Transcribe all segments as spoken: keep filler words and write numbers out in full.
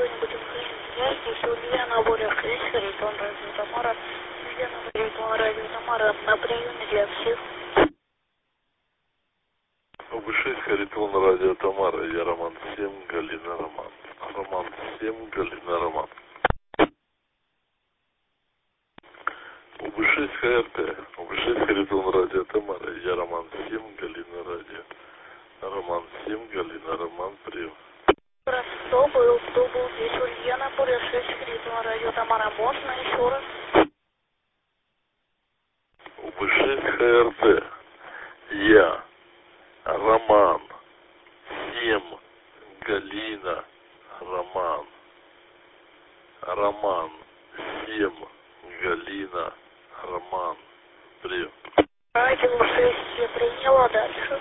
что-нибудь интересует? Ульяна Боря, шесть, Харитон, Радио Тамара. Ульяна Харитон, Радио Тамара. На приеме для всех. Оба шесть, Харитон, Радио Тамара. Я Роман семь, Галина Роман. Роман семь, Галина Роман. Оба шесть, ХРТ. Оба шесть, Харитон, Радио Тамара. Я Роман семь, Галина Радио. Роман семь, Галина Роман, прием. Раз, кто был, кто был здесь? Ульяна Боря, шесть, Харитон, Радио Тамара. Можно еще раз? Оба шесть, ХРТ. Я Роман семь, Галина Роман. Роман семь, Галина Роман, прием. Радио шесть, я приняла, дальше.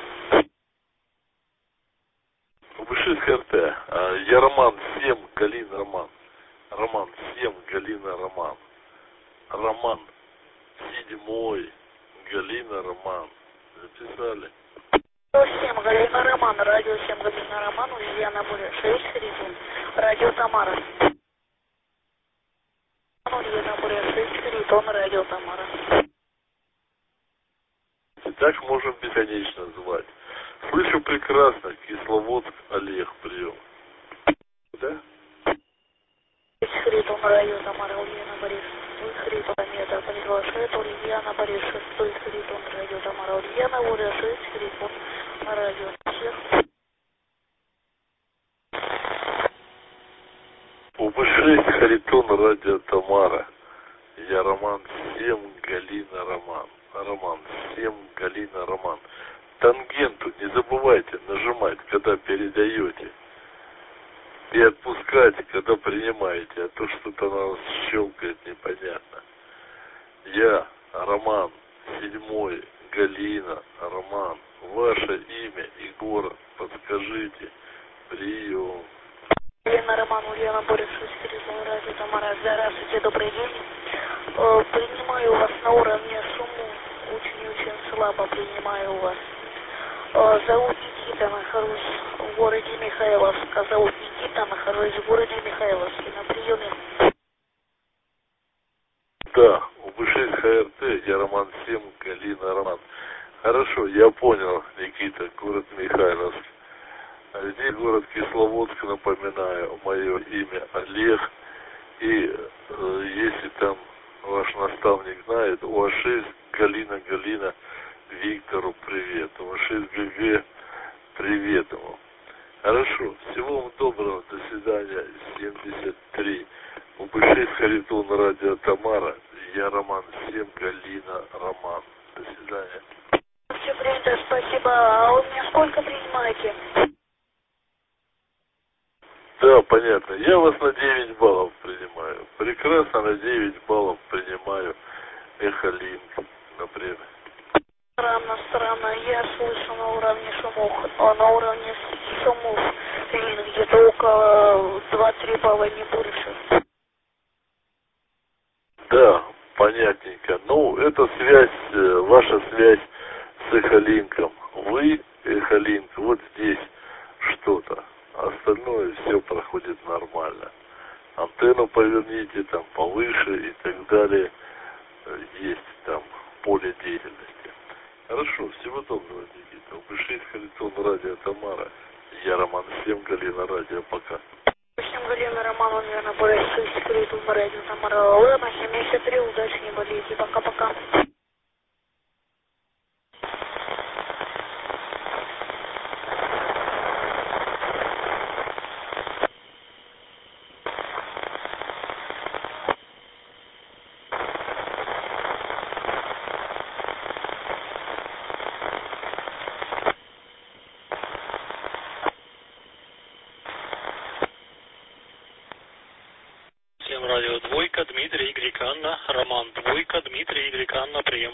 Оба шесть, ХРТ. Я Роман семь, Галина Роман. Роман семь, Галина Роман. Роман седьмой, Галина Роман. Записали? семь, Галина Роман, радио семь, Галина Роман, Ульяна Боря, шесть, Харитон, Радио Тамара. Ульяна Боря, шесть, Харитон, Радио Тамара. И так можем бесконечно звать. Слышу прекрасно, Кисловодск, Олег, прием. Да? шесть, Харитон, Радио Тамара, Ульяна Боря, шесть, Харитон, Мета, приглашает, Ульяна Боря, шесть, Харитон, Радио Тамара, Ульяна Боря, шесть, Харитон, Радио всех. Оба шесть, Харитон, Радио Тамара. Я Роман семь, Галина Роман. Роман семь, Галина Роман. Тангенту не забывайте нажимать, когда передаете. И отпускать, когда принимаете. А то что-то она вас щелкает непонятно. Я Роман седьмой, Галина Роман. Ваше имя и город подскажите. Прием. Галина Роман, Ульяна Боря, шесть, Харитон, Радио Тамара. Здравствуйте, добрый день. Э, принимаю вас на уровне сумму. Очень-очень слабо принимаю вас. Э, зовут Никита, нахожусь в городе Михайловск. Зовут Никита, нахожусь в городе Михайловске. На приеме. Да, оба шесть, ХРТ, я Роман семь, Галина Роман. Хорошо, я понял, Никита, город Михайловск. А здесь город Кисловодск, напоминаю, мое имя Олег. И э, если там ваш наставник знает, у А шесть Галина Галина Виктору привет. У А шесть ГГ привет ему. Хорошо, всего вам доброго, до свидания, семьдесят три. У Б шесть Харитон, Радио Тамара. Я Роман семь, Галина Роман. До свидания. Все принято, спасибо. А вы мне сколько принимаете? Да, понятно. Я вас на девять баллов принимаю. Прекрасно, на девять баллов принимаю Эхолинк, например. Странно, странно. Я слышу на уровне шумов. А на уровне шумов где-то около два-три балла, не больше. Да, понятненько. Ну, это связь, ваша связь с Эхолинком. Вы, Эхолинк, вот здесь что-то. Остальное все проходит нормально. Антенну поверните там повыше и так далее. Есть там поле деятельности. Хорошо, всего доброго, Никита. Б шесть Харитон, Радио Тамара. Я Роман семь, Галина Радио. Пока. семь, Галина Роман, Ульяна Боря, шесть, Харитон, Радио Тамара. Ладно, семьдесят три, удачи, не болейте. Пока-пока. Радио двойка, Дмитрий, Y, Анна, Роман, двойка, Дмитрий, Y, Анна, прием.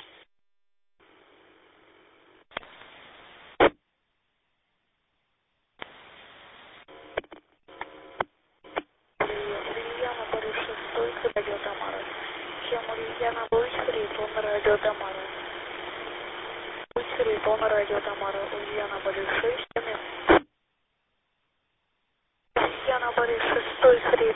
Ульяна Боря, шесть, Радио Тамара. Чем Ульяна Боря, Харитон, Радио Тамара. Харитон, Радио Тамара. Ульяна Боря, шесть. Ульяна Боря, шесть,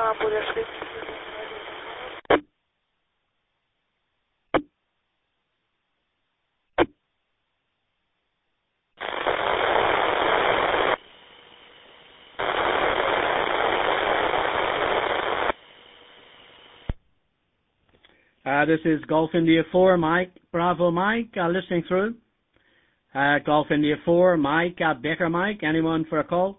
Ульяна Буряшвили. Uh, this is Golf India four, Mike, Bravo Mike, uh, listening through. Uh, Golf India four, Mike, uh, Baker Mike, anyone for a call?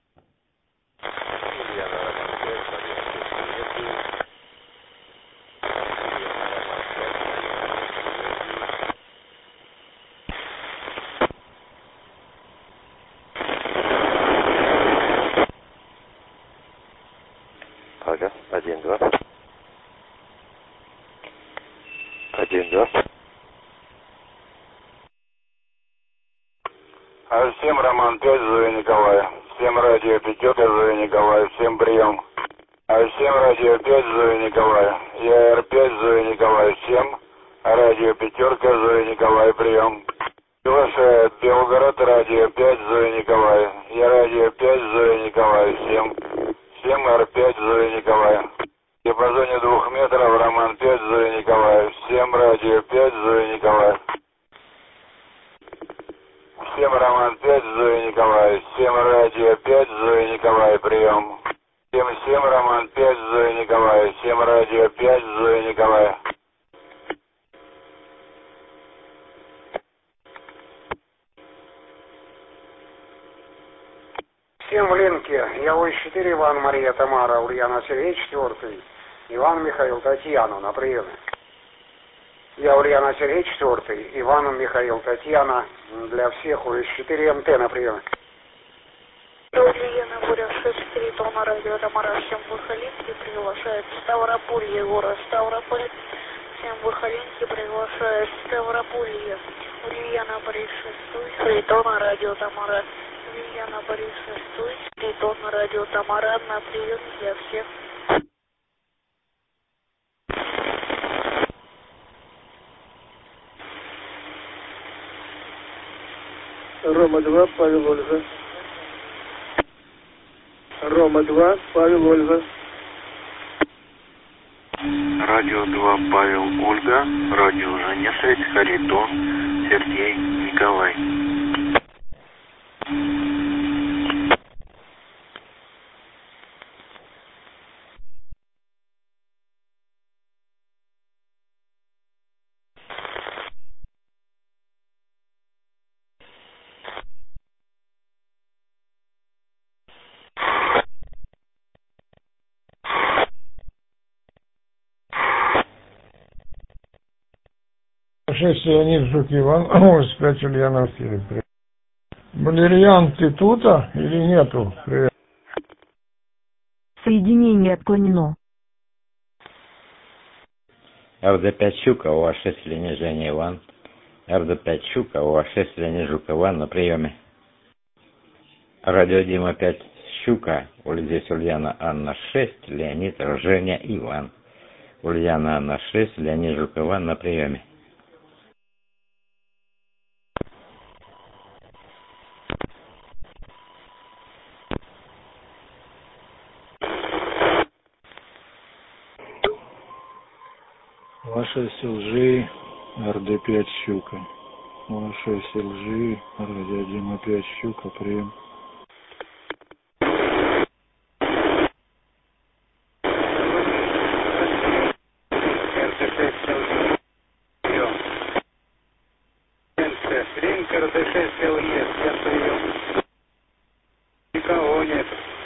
Ага, один, два. Один, два. А всем Роман пять, Зоя Николая. Всем радио пятерка, Зоя Николая. Всем прием. А всем радио пять, Зоя Николая. Я Р пять, Зоя Николая. Всем радио пятерка, Зоя Николая. Прием. Приглашает Белгород, радио пять, Зоя Николая. Я радио пять, Зоя Николая. Всем. Всем Р пять, Зоя Николая. В диапазоне двух метров Роман пять, Зоя Николая. Всем радио пять, Зоя Николая. Всем Роман пять, Зоя Николая. Всем радио пять, Зоя Николая. Прием. Всем всем Роман пять, Зоя Николая. Всем радио пять, Зоя Николая. Всем в линке. Я Ой четыре, Иван, Мария, Тамара, Ульяна, Сергей четвертый. Иван, Михаил, Татьяна на приеме. Я Ульяна, Сергей четвертый. Иван, Михаил, Татьяна. Для всех Ой четыре МТ на приеме. Ульяна Буряшвили, четыре тонна радио Тамара. Всем Выхолинки приглашает Ставрополье, город Ставрополь. Всем Выхолинки приглашает Ставрополье. Ульяна Борисович, три тонна радио Тамара. Ульяна Борисович, три тонна радио Тамара. На прием для всех. Рома два, Павел Ольга. Рома два, Павел Ольга. Радио два, Павел Ольга. Радио Женя шесть, Харитон, Сергей Николай. шесть Леонид Жук Иван, восемь пять Ульяна Филипп. Валерьян, ты тут а, или нету? Привет. Соединение отклонено. эр дэ пять Щука, у а шесть Леонид Женя Иван. эр дэ пять Щука, у а шесть Леонид Жук Иван на приеме. Радио Дима пять Щука, здесь Ульяна Анна шесть, Леонид Женя Иван. Ульяна Анна шесть, Леонид Жук Иван на приеме. у а шесть ЛЖ, эр дэ пять Щука. у а шесть ЛЖ, радио Дима пять Щука, прием. Никого нет.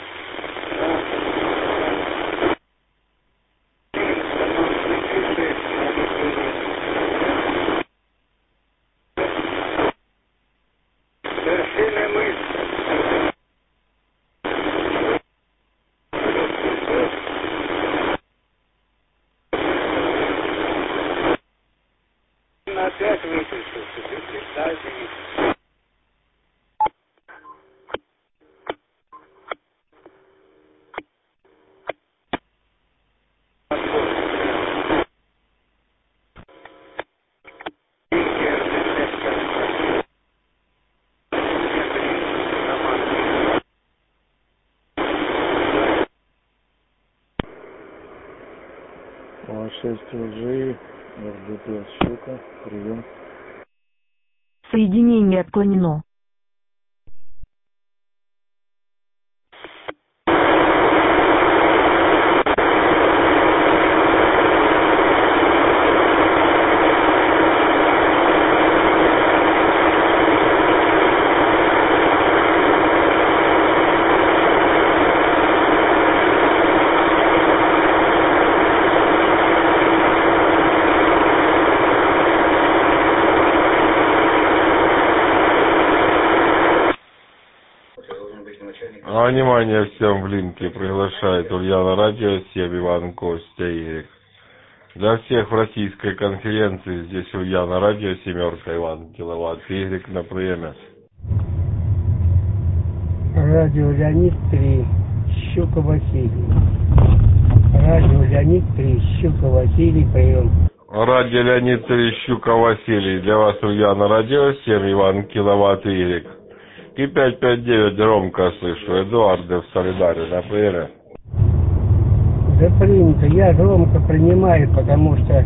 Совершенная мысль. Опять выключился. Представьте. два шесть лжи, эр дэ пять щука, прием. Соединение отклонено. А внимание всем в линке приглашает Ульяна Радио семь, Иван Костя Игорь. Для всех в российской конференции здесь Ульяна Радио семерка, Иван Киловатт Игорь на приеме. Радио Леонид три, Щука Василий. Радио Леонид три, Щука Василий, прием. Радио Леонид три, Щука Василий. Для вас Ульяна Радио семь, Иван Киловатт Игорь. И пять пять девять громко слышу. Эдуарда в Солидаре на приеме. Да принято. Я громко принимаю, потому что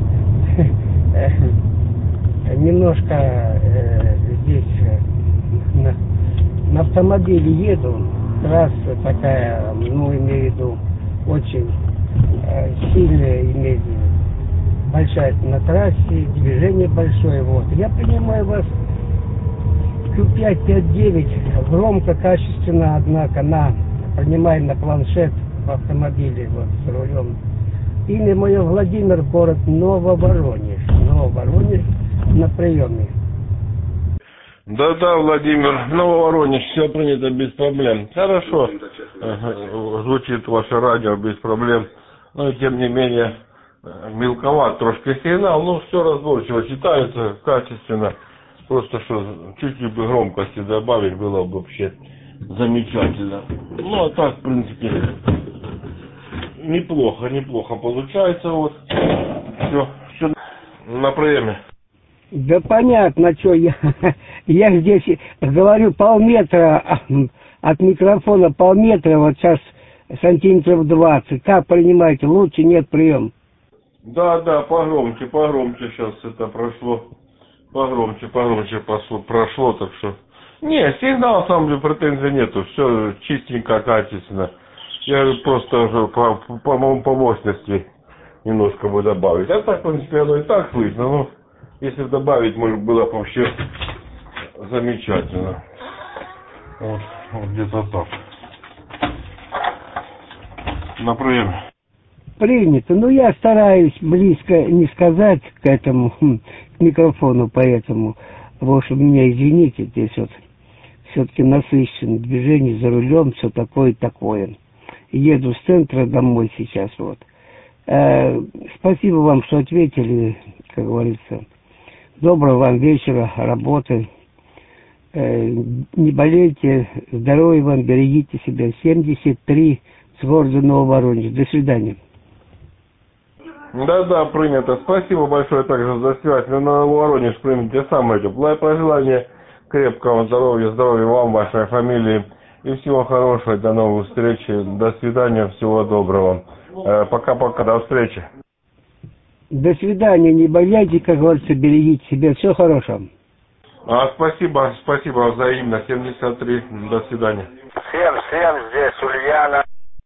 немножко э, здесь э, на, на автомобиле еду. Трасса такая, ну, имею в виду, очень э, сильная, имеет большая на трассе, движение большое. Вот. Я принимаю вас Q пять пять девять, громко, качественно, однако, на, принимаем на планшет в автомобиле, вот, с рулем. Имя мое Владимир, город Нововоронеж. Нововоронеж на приеме. Да-да, Владимир, Нововоронеж, все принято без проблем. Хорошо, звучит ваше радио без проблем, но тем не менее мелковат трошки сигнал, но все разборчиво читается, качественно. Просто что, чуть-чуть бы громкости добавить было бы вообще замечательно. Ну, а так, в принципе, неплохо, неплохо получается. Вот, все, все на приеме. Да понятно, что я, я здесь говорю полметра от микрофона, полметра, вот сейчас сантиметров двадцать. Как принимаете? Лучше нет, прием. Да, да, погромче, погромче сейчас это прошло. Погромче, погромче пошло, прошло, так что... Не, сигнал, на самом деле, претензий нету, все чистенько, качественно. Я говорю, просто по, по, по, по мощности немножко бы добавить. А так, в принципе, оно и так слышно, но если добавить, может, было бы вообще замечательно. Вот, вот где-то так. На приеме. Принято. Ну, я стараюсь близко не сказать к этому, к микрофону, поэтому, в общем, меня извините, здесь вот все-таки насыщенное движение за рулем, все такое такое. Еду с центра домой сейчас, вот. Э, спасибо вам, что ответили, как говорится. Доброго вам вечера, работы. Э, не болейте, здоровья вам, берегите себя. семьдесят три с города Нововоронеж. До свидания. Да-да, принято. Спасибо большое также за связь. На Нововоронеж примите самое теплое пожелание. Крепкого здоровья, здоровья вам, вашей фамилии. И всего хорошего. До новых встреч. До свидания. Всего доброго. Пока-пока. До встречи. До свидания. Не болейте, как говорится, берегите себя. Всего хорошего. А, спасибо. Спасибо взаимно. семьдесят три. До свидания. Всем-всем здесь Ульяна,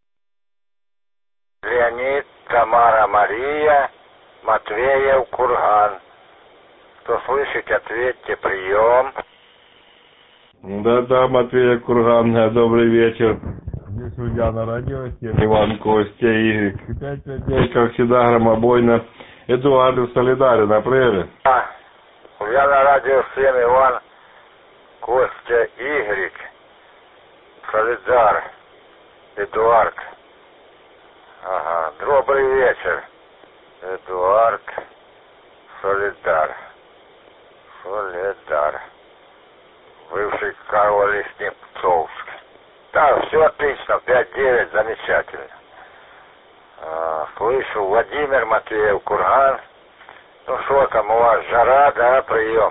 Леонид, Тамара, Мария, Матвеев, Курган. Кто слышит, ответьте, прием. Да-да, Матвеев, Курган, добрый вечер. Здесь Ульяна Радио, Иван Костя, Игорь. пять пять девять, как всегда, громобойно. Эдуард в Солидаре, на приеме. А, Ульяна Радио семь, Иван Костя, Игорь. Солидар, Эдуард. Ага, добрый вечер. Эдуард, Солидар. Солидар. Бывший Карло-Лесниковск. Да, все отлично, пять девять, замечательно. А, слышу, Владимир, Матвеев, Курган. Ну что там у вас, жара, да, прием?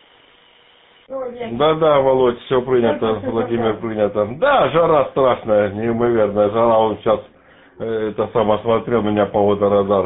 Да-да, Володь, все принято, Владимир принято. Да, жара страшная, неимоверная жара, он сейчас, это сам осмотрел меня погода радар.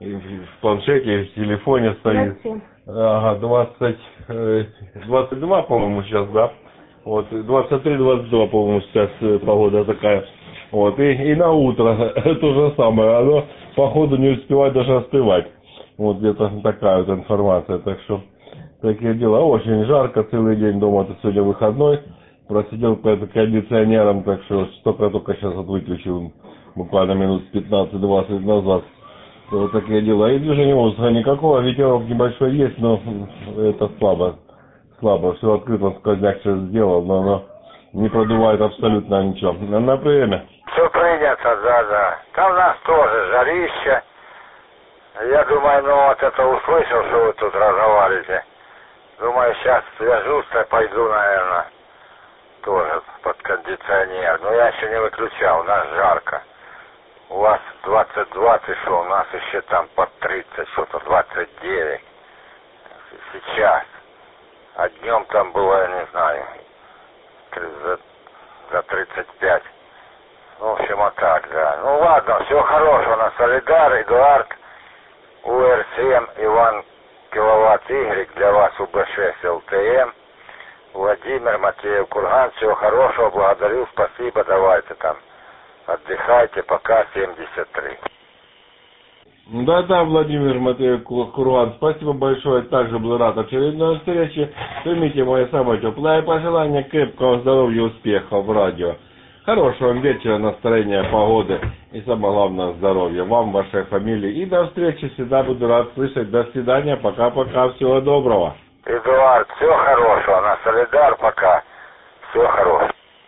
в планшете, в телефоне стоит. Ага, двадцать, двадцать два, по-моему, сейчас, да? Вот, двадцать три двадцать два, по-моему, сейчас погода такая. Вот, и, и на утро то же самое. Оно, походу, не успевает даже остывать. Вот где-то такая вот информация. Так что, такие дела. Очень жарко, целый день дома, тут сегодня выходной. Просидел перед кондиционером, так что только-только сейчас вот выключил, буквально минут пятнадцать-двадцать назад. Вот такие дела. И движения воздуха никакого, ветерок небольшой есть, но это слабо. Слабо. Все открыто, сквозняк сейчас сделал, но оно не продувает абсолютно ничего. На, на время. Все принято, да, да. Там у нас тоже жарище. Я думаю, ну вот это услышал, что вы тут разговариваете. Думаю, сейчас свяжусь, и пойду, наверное, тоже под кондиционер. Но я еще не выключал, у нас жарко. У вас двадцать два пришел, у нас еще там под тридцать, что-то двадцать девять. Сейчас. А днем там было, я не знаю, за, за тридцать пять. В общем, вот так, да. Ну ладно, всего хорошего. На Солидар, Эдуард, У Р семь, Иван, киловатт Y, для вас У Б шесть, Л Т М, Владимир, Матеев, Курган. Всего хорошего, благодарю, спасибо, давайте там. Отдыхайте, пока семьдесят три. Да-да, Владимир Матеев, Курган, спасибо большое, также был рад очередной встрече. Примите мои самые теплые пожелания, крепкого здоровья, успехов в радио. Хорошего вам вечера, настроения, погоды и, самое главное, здоровья вам, вашей фамилии. И до встречи, всегда буду рад слышать. До свидания, пока-пока, всего доброго. Эдуард, всего хорошего, на Солидар, пока. Всего хорошего.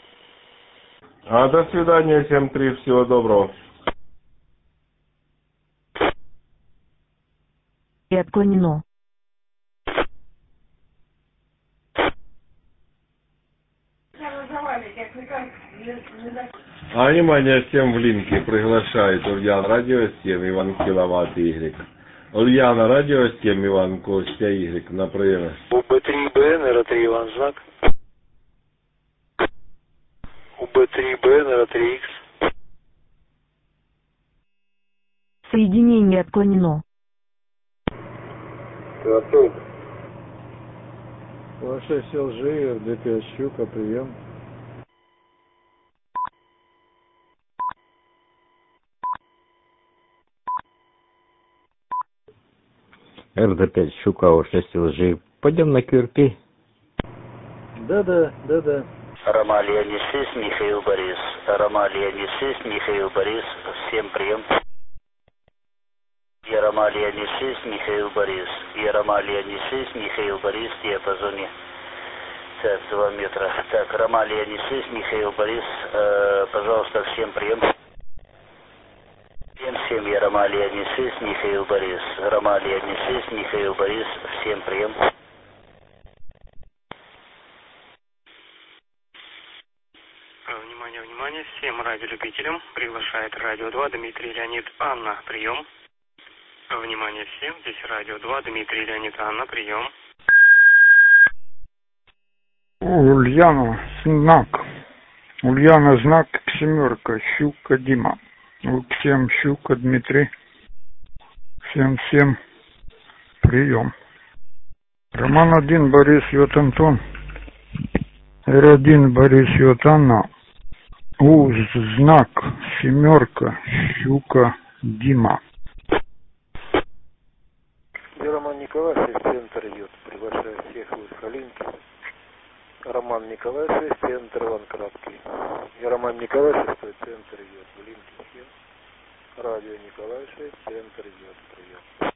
А до свидания, семь три, всего доброго. И отклонено. А внимание всем в линке приглашает Ульяна Радио семь, Иван Киловатт Y. Ульяна Радио семь, Иван Костя Y на приеме. У Б три Б Н Р три Иван знак. У Б три Б Н Р три Х. Соединение отклонено. Ваша Л Ж, Р Д пять Щука, прием. Р Д пять Щука, О шесть Л Ж. Пойдем на Q R P. Да-да, да-да. Ромалия Несис, Михаил Борис. Ромалия Несис, Михаил Борис. Всем прием. Яромалия Несис, Михаил Борис. Яромалия Несис, Михаил Борис. Диапазоне. Так, два метра. Так, Ромалия Несис, Михаил Борис. Э, пожалуйста, всем прием. Всем, всем, я Ромалия Несис, Михаил Борис. Ромалия Несис, Михаил Борис. Всем прием. Внимание, внимание, всем радиолюбителям приглашает Радио два Дмитрий Леонид Анна, прием. Внимание всем, здесь Радио два Дмитрий Леонид Анна, прием. Ульяна, знак. Ульяна, знак, семерка, Щука, Дима. Всем, Щука, Дмитрий. Всем, всем, прием. Роман один, Борис, Йот, Антон. Р один, Борис, Йот, Анна. У, знак, семерка, Щука, Дима. Я Роман Николаевич, центр Йод. Приглашаю всех в Халинки. Роман Николаевич, центр Иван Краткий. Я Роман Николаевич, центр Йод. В Линке всем. Радио Николаевич, центр Йод. Прием.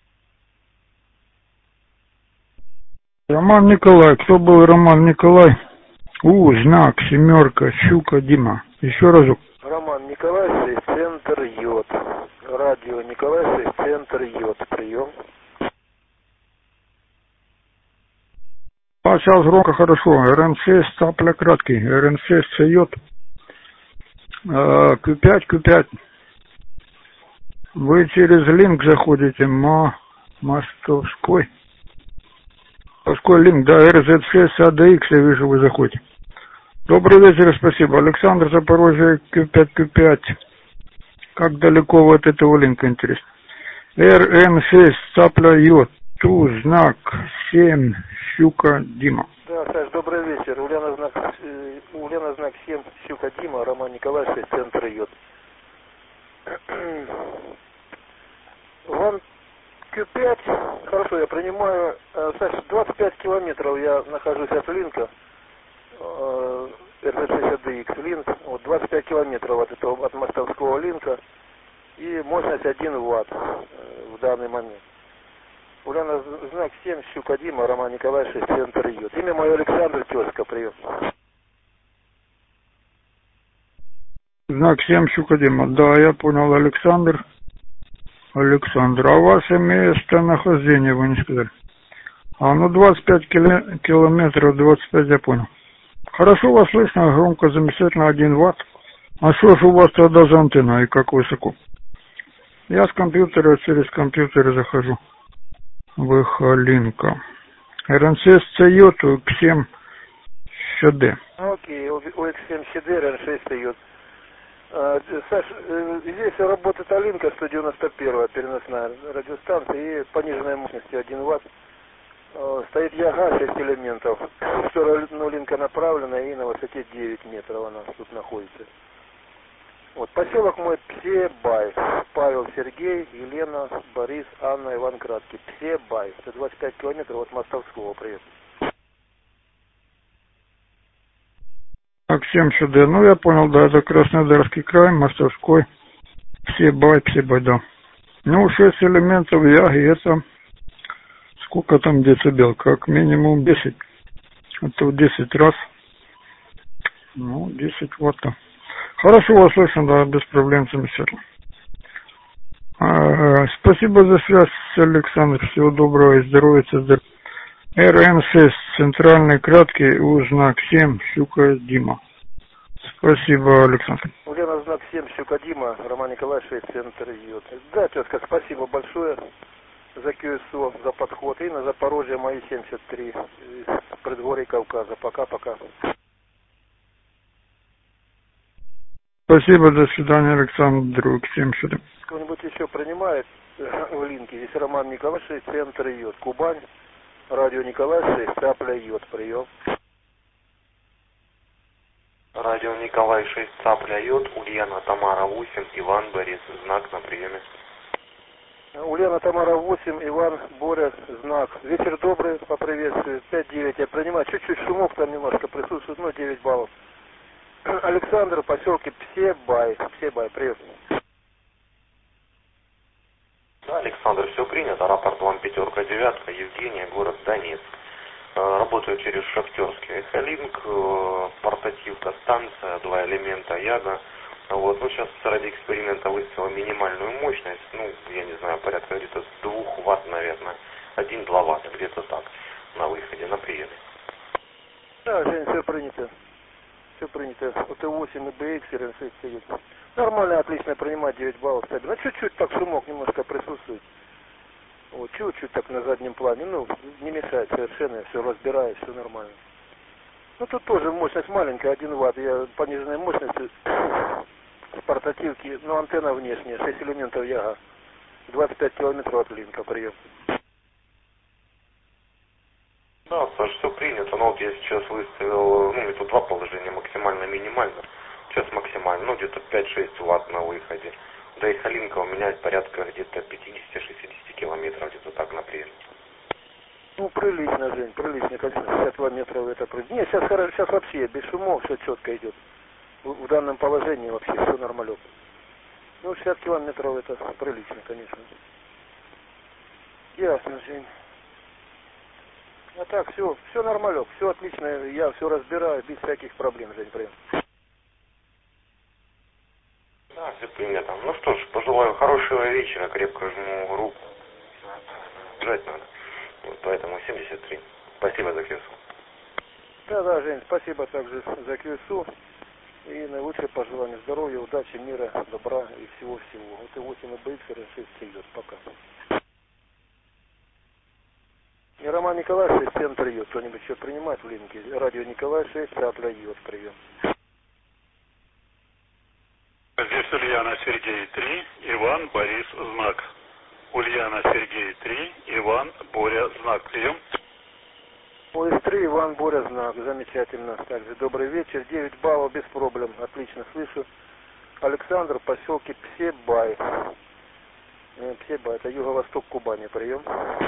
Роман Николай. Кто был Роман Николай? У, знак, семерка, Щука, Дима. Еще разок. Роман Николаевич, центр Йод. Радио Николаевич, центр Йод. Прием. А сейчас громко, хорошо. Р Н шесть, цапля краткий. Р Н шесть, Йод. Q пять, Q пять. Вы через линк заходите. Ма... Мостовской. Мостовской линк, да, Р З шесть, А Д Х, я вижу, вы заходите. Добрый вечер, спасибо. Александр, Запорожье, Q пять, Q пять. Как далеко вы от этого линка, интересно? эр эн шесть, цапля йод, ту, знак семь, щука, Дима. Да, Саш, добрый вечер. Ульяна знак, э, Ульяна знак семь, щука, Дима, Роман Николаевич, центр йод. Ван Кью пять, хорошо, я принимаю. Саш, двадцать пять километров я нахожусь от линка. эр зет шестьдесят ди икс линк, вот двадцать пять километров от этого, от мостовского линка, и мощность один ватт в данный момент. Ульяна знак семь, щука, Дима, Роман Николаевич, центр йод. Имя мое Александр, тезка, прием. Знак семь, щука, Дима. Да, я понял, Александр. Александр, а ваше местонахождение вы не сказали? А, ну двадцать пять километров, двадцать пять я понял. Хорошо вас слышно, громко, замечательно, один ватт. А что ж у вас тогда за антенна и как высоко? Я с компьютера, через компьютер захожу. Выхолинка. эр эн шесть си ю, икс семь си ди. Окей, у икс семь си ди, эр эн шесть си ю. А, Саш, здесь работает Алинка сто девяносто один, переносная радиостанция, и пониженная мощность один ватт. Стоит Яга, шесть элементов. В сторону линка направлена, и на высоте девять метров она тут находится. Вот, поселок мой Псебай. Павел, Сергей, Елена, Борис, Анна, Иван Краткий. Псебай. сто двадцать пять километров от Мостовского приехал. Так, семь си ди. Ну, я понял, да, это Краснодарский край, Мостовской. Псебай, Псебай, да. Ну, шесть элементов Яги, это... Сколько там децибел? Как минимум десять. Это десять раз. Ну, десять ватт. Хорошо вас слышно, да, без проблем, замечательно. А, спасибо за связь, Александр. Всего доброго и здоровья. эр эн шесть, центральный краткий, у знак семь, щука, Дима. Спасибо, Александр. Ульяна знак семь, щука, Дима, Роман Николаевич, центр йод. Да, тезка, спасибо большое за кью эс о, за подход. И на Запорожье мои семьдесят три, предгорий Кавказа. Пока-пока. Спасибо, до свидания, Александр. Всем сюда. Кто-нибудь еще принимает в линке? Здесь Роман Николаевич, центр йод. Кубань, радио Николаевич, цапля йод. Прием. Радио Николай шесть, цапля йод, Ульяна Тамара восемь, Иван Борис, знак на приеме. Ульяна Тамара восемь, Иван Боря, знак. Вечер добрый, по приветствию. пять девять я принимаю. Чуть-чуть шумок там немножко присутствует, но девять баллов. Александр, поселке Псебай. Псебай, привет. Да, Александр, все принято. Рапорт вам пятерка, девятка, Евгения, город Донецк. Работаю через Шахтерский Эхолинк, портативка, станция, два элемента Яга. Вот, ну сейчас ради эксперимента выставила минимальную мощность, ну, я не знаю, порядка где-то двух ватт, наверное, один-два ватта, где-то так, на выходе, на приеме. Да, Жень, все принято. Все принято. о тэ восемь и бэ икс, эр эн шесть стоит. Нормально, отлично принимать, девять баллов стабильно. Ну, чуть-чуть так шумок немножко присутствует. Вот, чуть-чуть так на заднем плане, ну, не мешает совершенно, все разбираю, все нормально. Ну, тут тоже мощность маленькая, один ватт, я пониженной мощности с портативки, ну, антенна внешняя, шесть элементов Яга, двадцать пять километров от линка, прием. Да, Саш, все принято, но вот я сейчас выставил, ну, это два положения, максимально, минимально, сейчас максимально, ну, где-то пять-шесть ватт на выходе. До Эхолинка у меня порядка где-то пятьдесят-шестьдесят километров, где-то так на приеме. Ну, прилично, Жень, прилично, конечно, шестьдесят километров это прилично. Нет, сейчас, сейчас вообще без шумов все четко идет. В, в данном положении вообще все нормалек. Ну, шестьдесят километров это прилично, конечно. Ясно, Жень. А так, все, все нормалек, все отлично, я все разбираю, без всяких проблем, Жень, прям. Да, все принято. Ну что ж, пожелаю хорошего вечера, крепко жму руку. Жать надо. Вот поэтому семьдесят три. Спасибо за кью эс о. Да, да, Жень, спасибо также за кью эс о. И наилучшие пожелания здоровья, удачи, мира, добра и всего-всего. о тэ восемь и бэ икс, эр эн шесть идет. Пока. И Роман Николаевич, центр йод. Кто-нибудь еще принимает в линке? Радио Николай шесть, цапля йод. Прием. Здесь Ульяна Сергей три, Иван Борис знак. Ульяна, Сергей, три, Иван, Боря, знак, прием. Поезд три, Иван, Боря, знак, замечательно. Также добрый вечер, девять баллов, без проблем, отлично слышу. Александр, поселке Псебай. Псебай, это юго-восток Кубани, прием.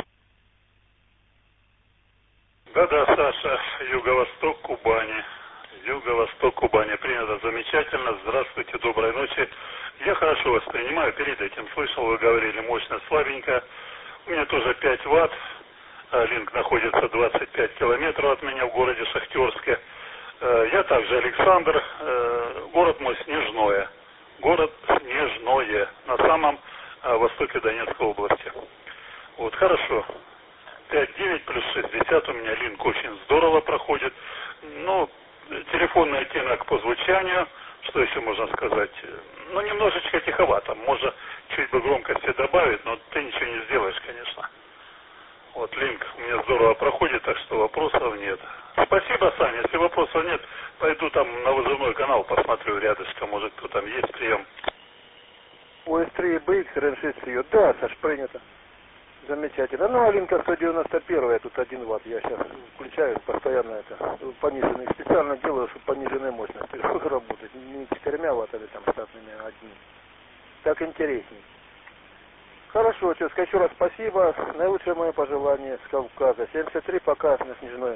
Да-да, Саша, юго-восток Кубани. Юго-восток Кубани, принято, замечательно. Здравствуйте, доброй ночи. Я хорошо вас принимаю, перед этим слышал, вы говорили мощно, слабенько. У меня тоже пять ватт. Линк находится двадцать пять километров от меня в городе Шахтерске. Я также Александр, город мой Снежное. Город Снежное, на самом востоке Донецкой области. Вот, хорошо. пять девять плюс шестьдесят у меня линк очень здорово проходит. Ну, телефонный оттенок по звучанию, что еще можно сказать? Ну, немножечко тиховато. Можно чуть бы громкости добавить, но ты ничего не сделаешь, конечно. Вот, линк у меня здорово проходит, так что вопросов нет. Спасибо, Саня. Если вопросов нет, пойду там на вызывной канал посмотрю рядышком, может, кто там есть, прием. О С три Б Х Р Н шесть прием. Да, Саш, принято. Замечательно. Ну, а линка сто девяносто один, тут один ватт. Я сейчас включаю постоянно это. Пониженный. Специально делаю, чтобы пониженная мощность работать. Не четырьмя ваттами там штатными, а одним. Так интересней. Хорошо, тезка, еще раз спасибо. Наилучшее мое пожелание с Кавказа. семьдесят три, пока на Снежное.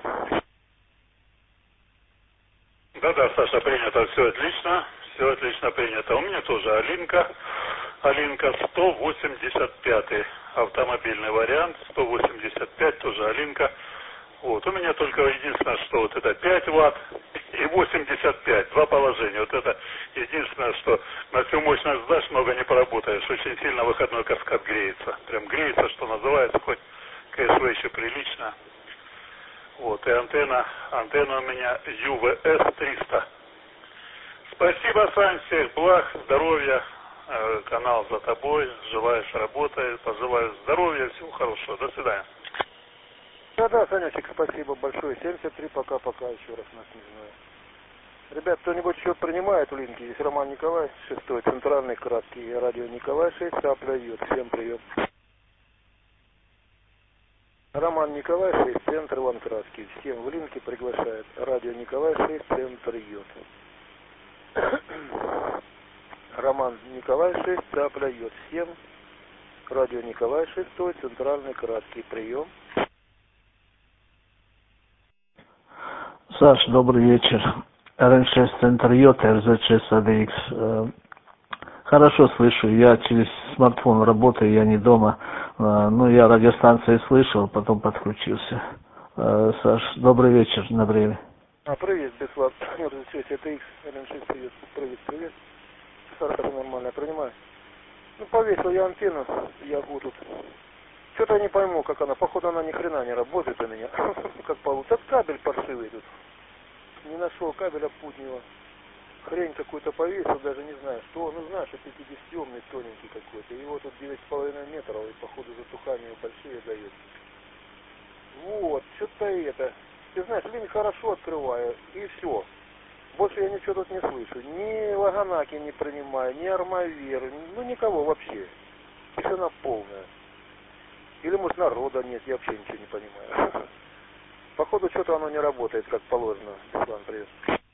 Да-да, Саша, принято. Все отлично. Все отлично принято. У меня тоже Алинка. Алинка сто восемьдесят пять. Автомобильный вариант. сто восемьдесят пять, тоже Алинка. Вот. У меня только единственное, что вот это пять ватт и восемьдесят пять. Два положения. Вот это единственное, что на всю мощность сдашь, много не поработаешь. Очень сильно выходной каскад греется. Прям греется, что называется, хоть КСВ еще прилично. Вот. И антенна, антенна у меня Ю В С триста. Спасибо, Сань, всех благ, здоровья. Канал за тобой. Желаешь работы, пожелаю здоровья, всего хорошего. До свидания. Да-да, Санечек, спасибо большое. семьдесят три, пока-пока, еще раз на Снежное. Ребят, кто-нибудь еще принимает в линке? Здесь Роман Николаевич, шестой, центральный, краткий, радио Николай шесть, Цапля Ют. Всем прием. Роман Николай шесть, центр, Иван Краткий. Всем в линке приглашает. Радио Николай шесть, центр Ют. Роман Николай шесть, Цапля Ют. Всем. Радио Николай шесть, центральный, краткий, прием. Саш, добрый вечер. Р Н шесть, центр J, Р З шесть А Д Х. Хорошо слышу, я через смартфон работаю, я не дома. Ну, я радиостанции слышал, потом подключился. Саш, добрый вечер на время. А, привет, Беслав. Р З шесть А Д Х, Р Н шесть, привет. Привет, привет. Хорошо, нормально, принимаю. Ну, повесил я антенну, я вот тут. Что-то я не пойму, как она. Походу, она ни хрена не работает у меня. Как получится. Кабель паршивый тут. Не нашел кабеля путнего. Хрень какую-то повесил, даже не знаю что. Ну, знаешь, это пятидесятиомный, тоненький какой-то. Его тут девять с половиной метров, и, походу, затухание большие дает. Вот, что-то это. Ты знаешь, линк хорошо открываю, и все. Больше я ничего тут не слышу. Ни Лаганаки не принимаю, ни Армавир, ну, никого вообще. Тишина полная. Или, может, народа нет, я вообще ничего не понимаю. Походу, что-то оно не работает, как положено. Беслан, привет.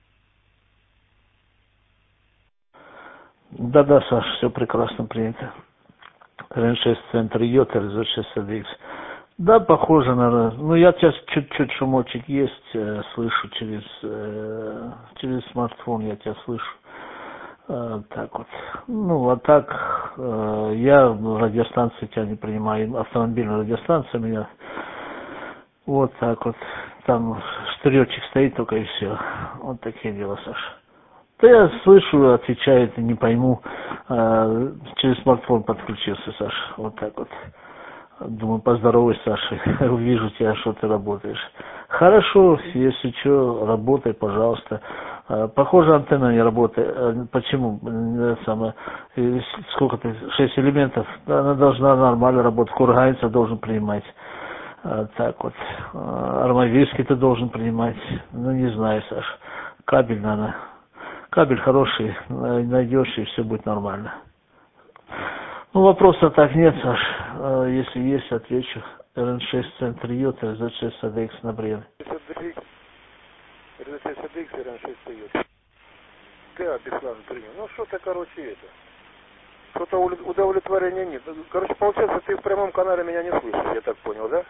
Да-да, Саш, все прекрасно принято. Р Н шесть, центр J, Р З шесть А Д Х. Да, похоже на... Ну, я сейчас чуть-чуть шумочек есть, э, слышу через, э, через смартфон, я тебя слышу. Э, так вот. Ну, а так, э, я радиостанции тебя не принимаю, автомобильная радиостанция у меня. Вот так вот. Там штыречек стоит только и все. Вот такие дела, Саша. Да я слышу, отвечает, не пойму. Э, через смартфон подключился, Саша. Вот так вот. Думаю, поздороваюсь, Саша. Увижу тебя, что ты работаешь. Хорошо, если что, работай, пожалуйста. Похоже, антенна не работает. Почему? Самое, сколько ты? Шесть элементов. Она должна нормально работать. Курганцев должен принимать. Так вот. Армавирский ты должен принимать. Ну, не знаю, Саша. Кабель надо. Кабель хороший. Найдешь, и все будет нормально. Ну, вопросов так нет, Саш. э, если есть, отвечу. эр эн шесть центр Йота, эр зет шесть эй ди икс на приеме. эр зет шесть эй ди икс, эр эн шесть Йота. Да, Беслан принял. Ну что-то, короче, это. Что-то удовлетворения нет. Короче, получается, ты в прямом канале меня не слышишь, я так понял, да?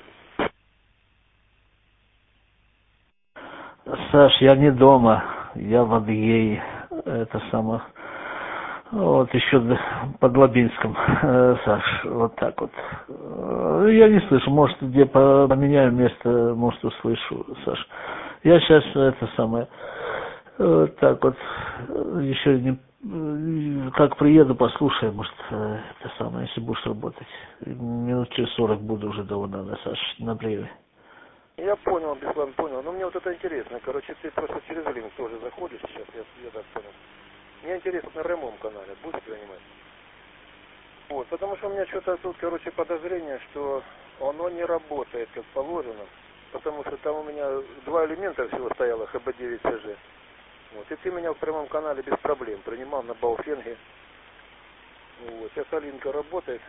Саш, я не дома, я в Адыгее, это самое, вот еще под Лабинском, Саш, вот так вот. Я не слышу, может, где поменяю место, может, услышу, Саш. Я сейчас это самое, вот так вот, еще не, как приеду, послушаю, может, это самое, если будешь работать. Минут через сорок буду уже дома, Саш, на приеме. Я понял, Беслан, понял. Но мне вот это интересно. Короче, ты просто через линк тоже заходишь сейчас, я, я так понял. Мне интересно на прямом канале, будешь принимать? Вот, потому что у меня что-то тут, короче, подозрение, что оно не работает как положено. Потому что там у меня два элемента всего стояло, эйч би девять си джи. Вот, и ты меня в прямом канале без проблем принимал на Бауфенге. Вот, сейчас Алинка работает.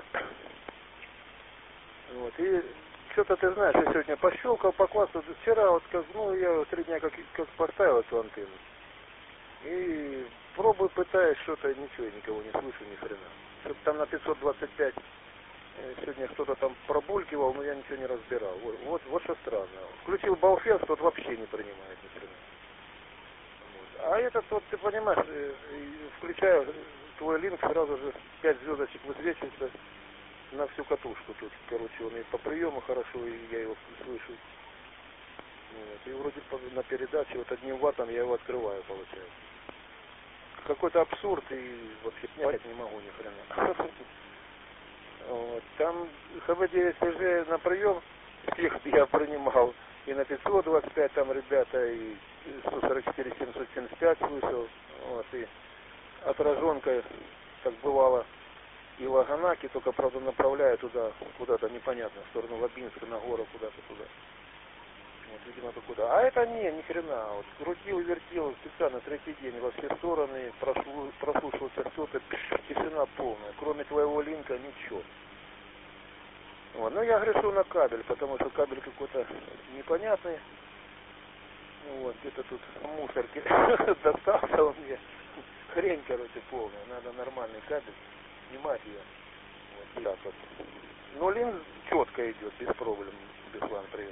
Вот, и... Что-то ты знаешь, я сегодня пощелкал, поклассал. Вчера вот как, ну, я три дня как, как поставил эту антенну. И пробую, пытаюсь, что-то, ничего, я никого не слышу, ни хрена. Что-то там на пятьсот двадцать пять сегодня кто-то там пробулькивал, но я ничего не разбирал. Вот, вот, вот что странно. Включил Бауфен, тот вообще не принимает ни хрена. Вот. А этот вот, ты понимаешь, включаю твой линк, сразу же пять звездочек высвечивается на всю катушку тут, короче, он и по приему хорошо, и я его слышу. Вот. И вроде на передаче вот одним ваттом я его открываю, получается. Какой-то абсурд, и вообще понять не могу ни хрена. Вот. Там эйч би девять си джи на прием всех я принимал, и на пятьсот двадцать пять там ребята, и сто сорок четыре семьсот семьдесят пять слышал, вот, и отраженка, как бывало, и Лаганаки, только, правда, направляю туда, куда-то непонятно, в сторону Лабинска, на гору, куда-то туда. Вот, видимо, то куда. А это не, ни хрена. Вот, крутил, вертел специально третий день во все стороны, прослу, прослушал частоты, тишина полная. Кроме твоего линка ничего. Вот. Ну, я грешу на кабель, потому что кабель какой-то непонятный. Вот, где-то тут мусорки достался он мне. Хрень, короче, полная. Надо нормальный кабель. Снимать ее. Вот так вот. Но линз четко идет, без проблем. Беслан, привет.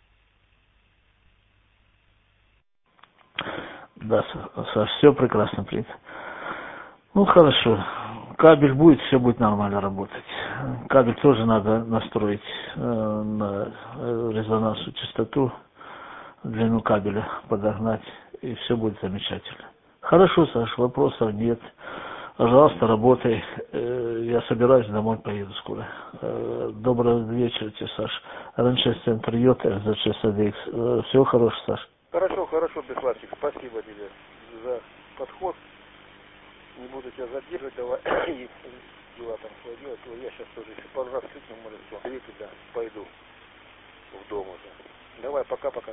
Да, Саш, все прекрасно, привет. Ну, хорошо. Кабель будет, все будет нормально работать. Кабель тоже надо настроить э, на резонансную частоту, длину кабеля подогнать, и все будет замечательно. Хорошо, Саш, вопросов нет. Пожалуйста, работай. Я собираюсь домой, поеду скоро. Доброго вечера тебе, Саш. эр эн шесть центр Йота, эр зет шесть эй ди икс. Всего хорошего, Саш. Хорошо, хорошо, Бесланчик. Спасибо тебе за подход. Не буду тебя задерживать, давай. Дела там свои делать. Я сейчас тоже еще пару раз крикну, может, что. И туда пойду в дом уже. Давай, пока-пока.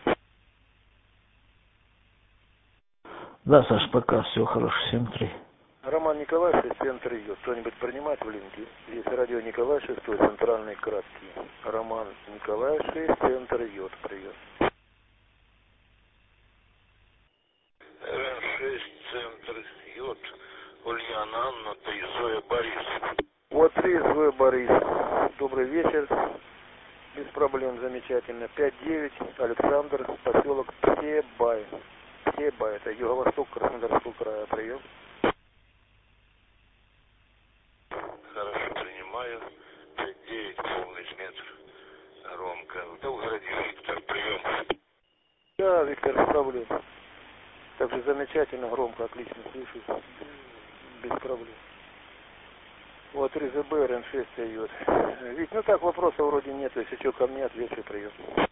Да, Саш, пока. Всего хорошего. семь три. Роман Николаевич, центр идет. Кто-нибудь принимает в линке? Здесь радио Николай шесть, центральный краткий. Роман Николай шесть, центр идет. Привет. эр эн шесть, центр Йод. Ульяна Анна, ты Зоя Борис. Вот ты, Зоя Борис. Добрый вечер. Без проблем, замечательно. пять девять, Александр, поселок Птебай. Птебай, это юго-восток Краснодарского края. Прием. Хорошо, принимаю. пять девять, полный метр. Ромка. В Белгороде Виктор, прием. Да, Виктор, без проблем. Также замечательно, громко, отлично слышу. Без проблем. Вот эр зэ бэ, эр эн шесть идет. Ведь, ну так, вопросов вроде нет. Если что, ко мне отвечу, прием.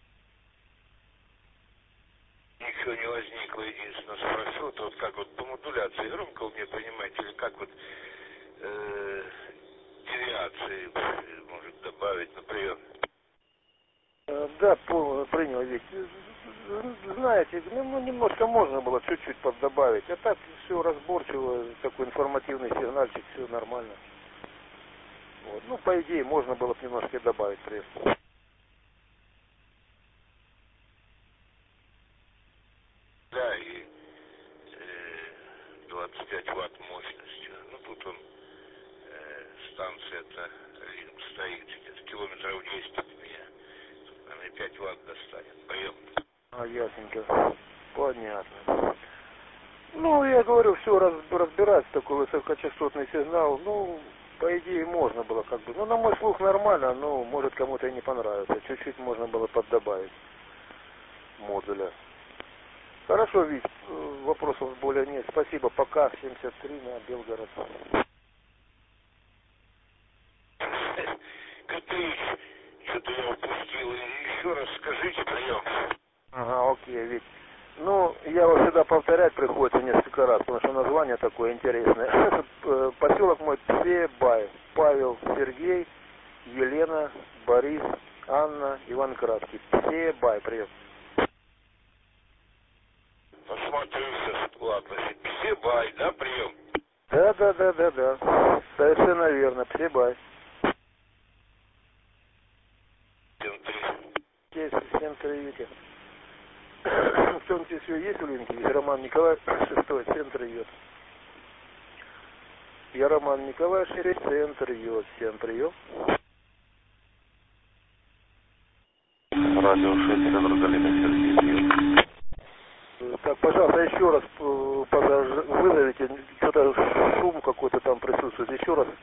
Ничего не возникло, единственное спросил, то вот как вот по модуляции громко у меня, понимаете, или как вот э, девиации, может, добавить на прием? Да, принял, ведь. Знаете, ну, немножко можно было чуть-чуть поддобавить, а так все разборчиво, такой информативный сигнальчик, все нормально. Вот. Вот. Ну, по идее, можно было бы немножко добавить пресс. Да, и э, двадцать пять ватт мощностью. Ну, тут он, э, станция-то стоит, где-то километров десять от меня. Тут, наверное, пять ватт достанет. Прием. А, ясненько. Понятно. Ну, я говорю, все раз, разбирать, такой высокочастотный сигнал, ну, по идее, можно было как бы. Ну, на мой слух нормально, но может кому-то и не понравится. Чуть-чуть можно было поддобавить модуля. Хорошо, Вить, вопросов более нет. Спасибо, пока. семьдесят три на Белгород. Катыч, что-то я упустил. Еще раз скажите, прием. Ага, окей, Вить. Ну, я вот сюда повторять приходится несколько раз, потому что название такое интересное. Поселок мой Псебай. Павел, Сергей, Елена, Борис, Анна, Иван Краткий. Псебай, привет. Посмотрю сейчас, ладно. Псебай, да, прием? Да, да, да, да, да. Совершенно верно, Псебай. Есть, всем привет. Кто-нибудь еще есть у Линки? Роман Николаевич, шестой, центр йод. Я Роман Николаевич, центр йод. Всем прием. Радио шесть, центр Галина Сергей. Так, пожалуйста, еще раз вызовите, что-то шум какой-то там присутствует. Еще раз.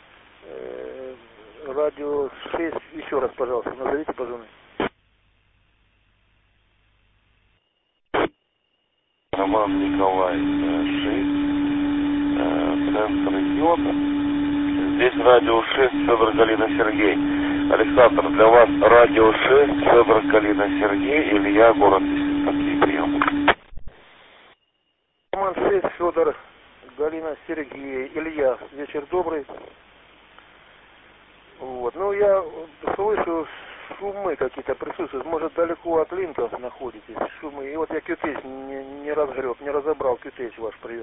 Радио шесть, еще раз, пожалуйста, назовите, пожалуйста. Роман Николаевич, шесть, центр йод. Здесь радио шесть, Федор Галина Сергей. Александр, для вас радио шесть, Федор Галина Сергей, Илья, город Лесинский, прием. Роман шесть, Федор Галина Сергей, Илья, вечер добрый. Вот, ну я слышу шумы какие-то присутствуют, может далеко от линков находитесь, шумы. И вот я кютеч не, не разгреб, не разобрал кютеч ваш, привет.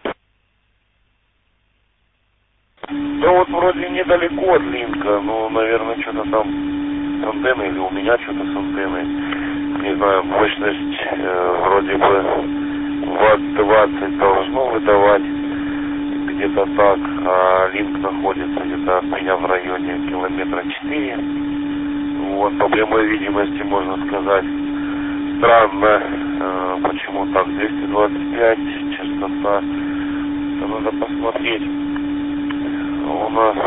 Да вот вроде недалеко от линка, ну, наверное, что-то там с антенной, или у меня что-то с антенной. Не знаю, мощность э, вроде бы ватт двадцать должно выдавать, где-то так, а линк находится где-то от меня в районе километра четыре. Вот, по прямой видимости, можно сказать, странно, э, почему так, двести двадцать пять, частота, это надо посмотреть. У нас,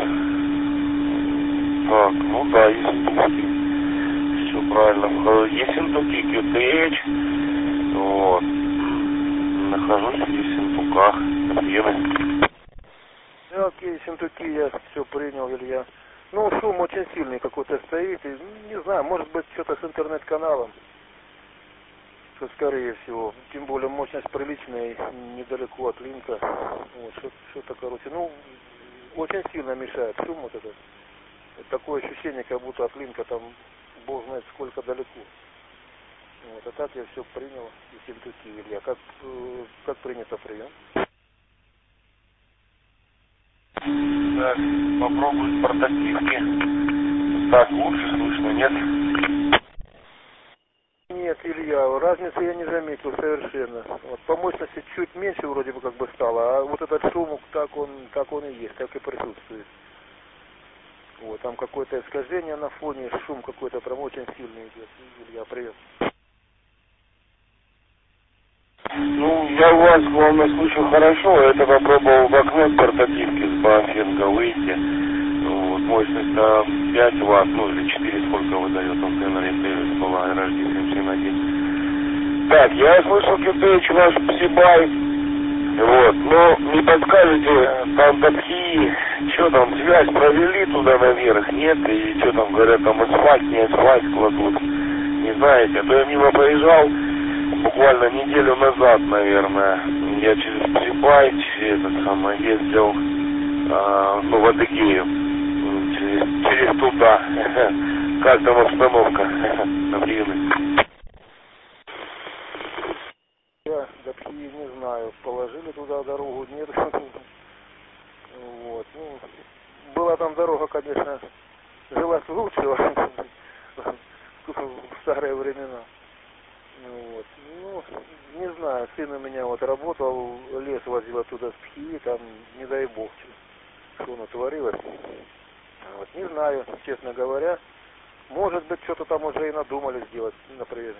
так, ну да, Ессентуки, все правильно, Ессентуки, кью ти эйч, вот, нахожусь в Ессентуках, Вены. Окей, Ессентуки, я все принял, Илья. Ну, шум очень сильный какой-то стоит, и, не знаю, может быть, что-то с интернет-каналом, что скорее всего, тем более мощность приличная, недалеко от линка, вот, что-то, короче, ну, очень сильно мешает шум вот этот. Такое ощущение, как будто от линка там бог знает сколько далеко. Вот, а так я все принял, Ессентуки, Илья. Как, как принято прием? Так, попробую с портативки. Так, лучше слышно, нет? Нет, Илья, разницы я не заметил совершенно. Вот, по мощности чуть меньше вроде бы как бы стало, а вот этот шум, так он, так он и есть, так и присутствует. Вот, там какое-то искажение на фоне, шум какой-то прям очень сильный идет. Илья, привет. Ну, я вас, главное, слышу хорошо. Это попробовал в окно с портативки с бафинга выйти. Вот, мощность там пять ватт, ну или четыре, сколько выдает антенна ресейвер, была эр эйч ди семь семь один. Так, я слышал кью ти эйч ваш Псебай. Вот, но не подскажете, там такие, что там, связь провели туда наверх, нет? И что там, говорят, там асфальт, не асфальт кладут. Не знаете, а то я мимо проезжал буквально неделю назад, наверное. Я через Псебай, этот самый, ездил, а, ну, в Адыгею, через, через туда. Как там обстановка на Врине? Я до Пхи не знаю, положили туда дорогу, нет. Вот, ну, была там дорога, конечно, желать лучшего в старые времена. Вот. Ну, не знаю, сын у меня вот работал, лес возил оттуда с Пхи, там, не дай бог, что натворилось. Вот, не знаю, честно говоря. Может быть, что-то там уже и надумали сделать, например.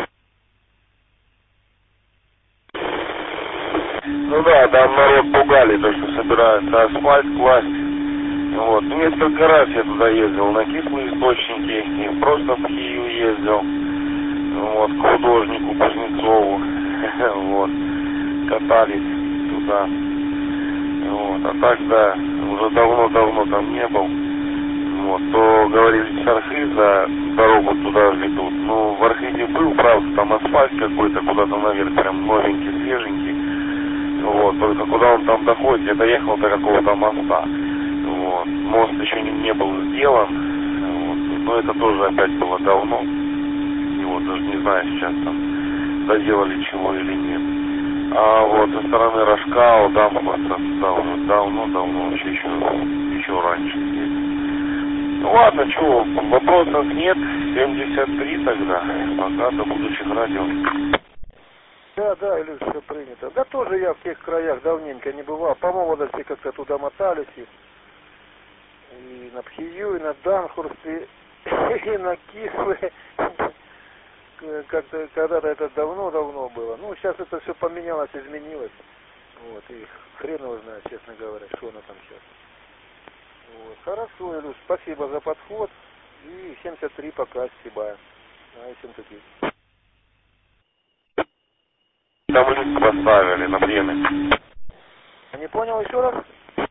Ну да, там народ пугали, то, что собираются асфальт класть. Вот. Несколько раз я туда ездил на кислые источники, и просто в Киев ездил. Вот, к художнику Кузнецову. Вот. Катались туда. Вот. А так, да, уже давно-давно там не был. Вот. То говорили, с Архиза дорогу туда ведут. Ну, в Архизе был, правда, там асфальт какой-то, куда-то наверх прям новенький, свеженький. Вот. Только куда он там доходит, я доехал до какого-то моста. Вот. Мост еще не, не был сделан. Вот. Но это тоже опять было давно. И вот даже не знаю сейчас там доделали чего или нет. А вот со стороны Рожкау, Дамского, да, уже давно-давно, вообще еще, еще раньше есть. Ну ладно, чего, вопросов нет, семьдесят три тогда, пока до будущих радио. Да, да, Илюш, все принято. Да тоже я в тех краях давненько не бывал, по молодости как-то туда мотались и, и на Пхию, и на Данхурст, и, и на Кислы. Как-то когда-то это давно-давно было. Ну, сейчас это все поменялось, изменилось. Вот, и хрен его знает, честно говоря, что она там сейчас. Вот. Хорошо, Илюш, спасибо за подход. И семьдесят три пока стебаю. А, семьдесят три. Там линк поставили на время. Не понял еще раз?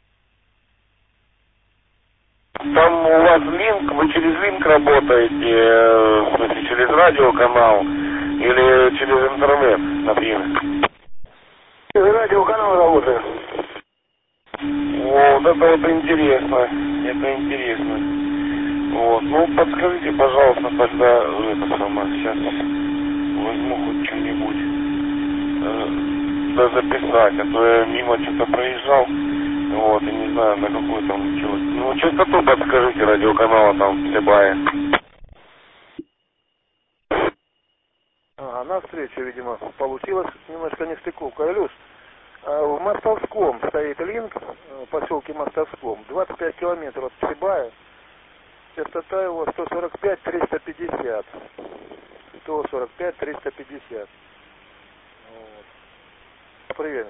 Там у вас линк, вы через линк работаете, в смысле, через радиоканал или через интернет, например? Через радиоканал работаю. Вот, это вот интересно, это интересно. Вот, ну подскажите, пожалуйста, тогда, это самое, сейчас возьму хоть что-нибудь, э, да записать, а то я мимо что-то проезжал, вот, и не знаю, на какой там, чего. Ну, частоту подскажите радиоканала там в Себае. А, на встречу, видимо, получилось немножко нестыковка. Илюш, в Мостовском стоит линк, в поселке Мостовском, двадцать пять километров от Себая, частота его сто сорок пять триста пятьдесят. сто сорок пять триста пятьдесят. Вот. Привет.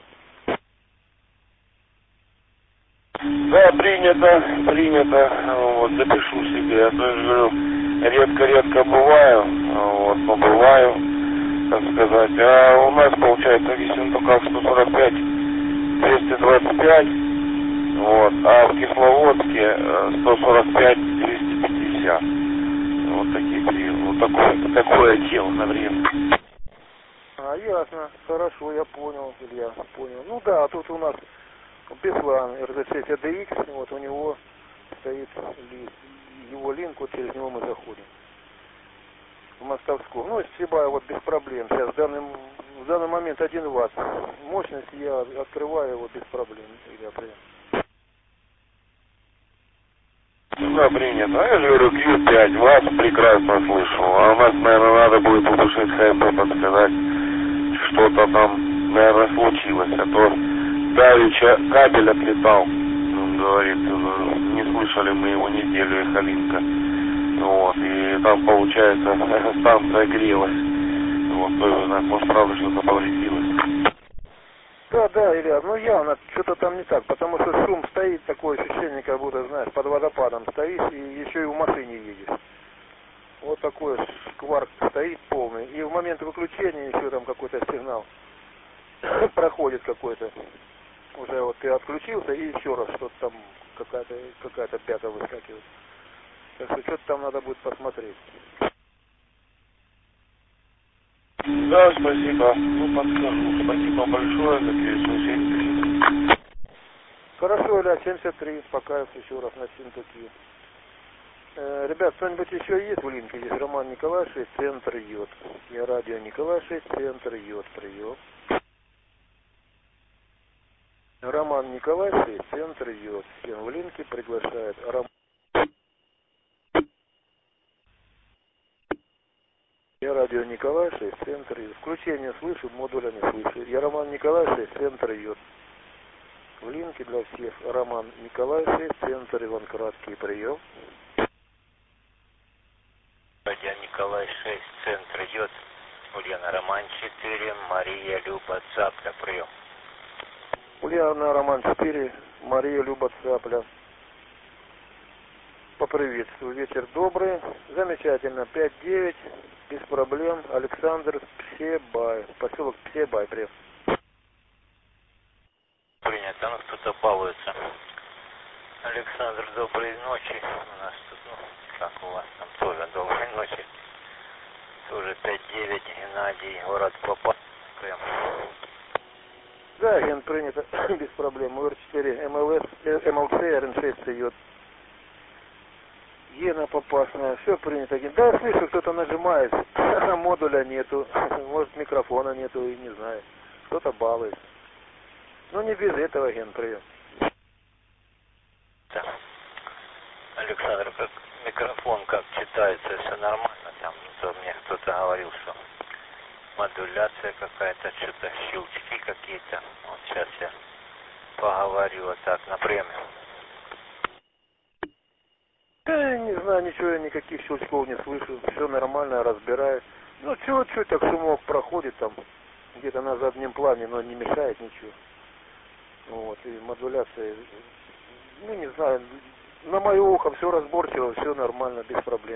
Да, принято, принято, вот, запишу себе, я тоже говорю, редко-редко бываю, вот, побываю, так сказать, а у нас получается Весентуках сто сорок пять двести двадцать пять, вот, а в Кисловодске сто сорок пять двести пятьдесят, вот такие, вот такое, такое дело на время. А, ясно, хорошо, я понял, Илья, понял. Ну да, тут у нас Беслан, эр дэ шесть а дэ икс, вот у него стоит его линк, вот через него мы заходим. В Мостовском. Ну, из Себая вот без проблем. Сейчас в данный, в данный момент один ватт. Мощность я открываю его без проблем. Илья, привет. Да, принято. А я же говорю, кью пять, вас прекрасно слышу. А у нас, наверное, надо будет услышать ХП, подсказать, что-то там, наверное, случилось. А то давеча кабель отлетал, он говорит, не слышали мы его неделю, Эхолинка. Вот, и там, получается, станция грелась. Вот, то, знаю, может, правда, что-то повредилось. Да, да, Илья, ну явно что-то там не так, потому что шум стоит, такое ощущение, как будто, знаешь, под водопадом стоишь и еще и в машине едешь. Вот такой шкварк стоит полный. И в момент выключения еще там какой-то сигнал проходит какой-то. Уже вот ты отключился и еще раз что-то там, какая-то какая-то пята выскакивает. Так что что-то там надо будет посмотреть. Да, спасибо. Ну, подскажу. Спасибо большое за переслушание. Хорошо, Илья, семьдесят три. Пока еще раз на Синтуки. Э, ребят, кто-нибудь еще есть в линке? Здесь Роман Николай шесть, центр Йод. Я радио Николай шесть, центр Йод. Прием. Роман Роман Николаевич, центр Йод. Всем в линке приглашает Роман. Я радио Николаевич, центр Йод. Включение слышу, модуля не слышу. Я Роман Николаевич, центр Йод. В линке для всех Роман Николаевич, центр Иван Краткий, прием. Радио Николай шесть, центр Йод. Ульяна Роман четыре, Мария Люба Цапля, прием. Ульяна Роман четыре, Мария Люба Цапля. Поприветствую. Вечер добрый. Замечательно. пять девять. Без проблем. Александр Псебай. Поселок Псебай. Прием. Принято. Ну, кто-то балуется. Александр, доброй ночи. У нас тут, ну, как у вас там тоже доброй ночи. Тоже пять девять, Геннадий, город Попа. Прием. Да, ген принято. Без проблем. УР четыре, МЛС, МЛЦ, РН шесть, Йод. Гена Попасная. Все принято. Да, я слышу, кто-то нажимает. Модуля нету. Может, микрофона нету, и не знаю. Кто-то балует. Ну, не без этого, ген, прием. Да. Александр, как микрофон как читается, все нормально там? То мне кто-то говорил, что модуляция какая-то, что-то щелчки какие-то. Вот сейчас я поговорю вот так на приеме. Да, я не знаю, ничего, я никаких щелчков не слышу. Все нормально, разбираю. Ну, чуть-чуть так шумок проходит там, где-то на заднем плане, но не мешает ничего. Вот, и модуляция, ну, не знаю, на мое ухо все разборчиво, все нормально, без проблем.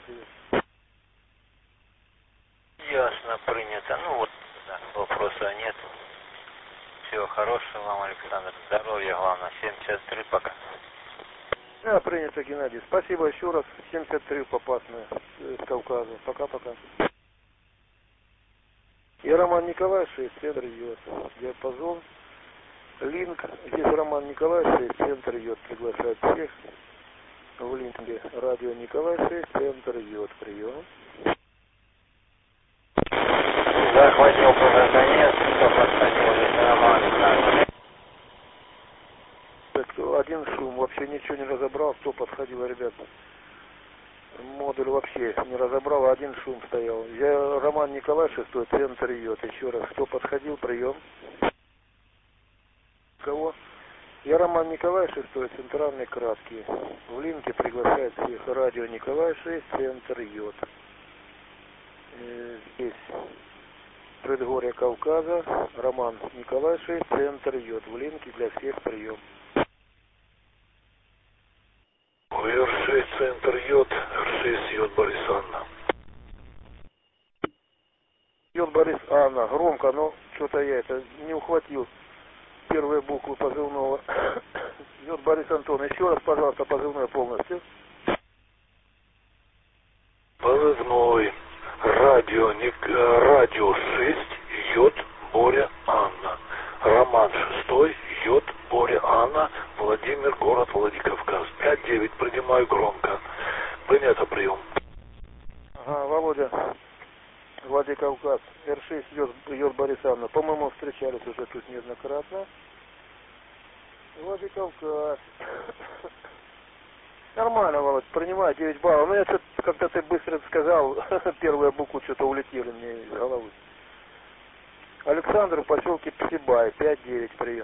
Ясно, принято. Ну вот, да, вопроса нет. Всего хорошего вам, Александр. Здоровья, главное. семьдесят три, пока. Да, принято, Геннадий. Спасибо еще раз. семьдесят три Попасная с Кавказа. Пока-пока. Я Роман Николаевич, центр Йод. Диапазон. Линк. Здесь Роман Николаевич, центр Йод. Приглашает всех. В линке радио Николаевич, центр Йод. Прием. Захватил уже конец, кто подходил, здесь Роман. Один шум, вообще ничего не разобрал, кто подходил, ребята. Модуль вообще не разобрал, один шум стоял. Я Роман Николаевич, шестой, центр Йод. Еще раз, кто подходил, прием. Кого? Я Роман Николаевич, шестой, центральный краткий. В линке приглашает всех радио Николай шесть, центр Йод. Здесь предгорье Кавказа, Роман Николай шесть, центр Йод. В линке для всех прием. эр шесть, центр Йод, эр шесть, Йод Борис Анна. Йод Борис Анна, громко, но что-то я это не ухватил. Первые буквы позывного. Йод Борис Антон, еще раз, пожалуйста, позывной полностью. Позывной радио, Ник... радио шесть, Йод Боря Анна. Роман шестой, Йод Боря Анна, Владимир, город Владикавказ. пять девять, принимаю громко. Принято, прием. Ага, Володя, Владикавказ, эр шесть, Йод, Йод Борис Анна. По-моему, встречались уже тут неоднократно. Владикавказ. Нормально, Володь, принимаю девять баллов. Ну, я что-то, как-то ты быстро сказал, первые буквы что-то улетели мне из головы. Александр, в поселке Псибай, пять девять, прием.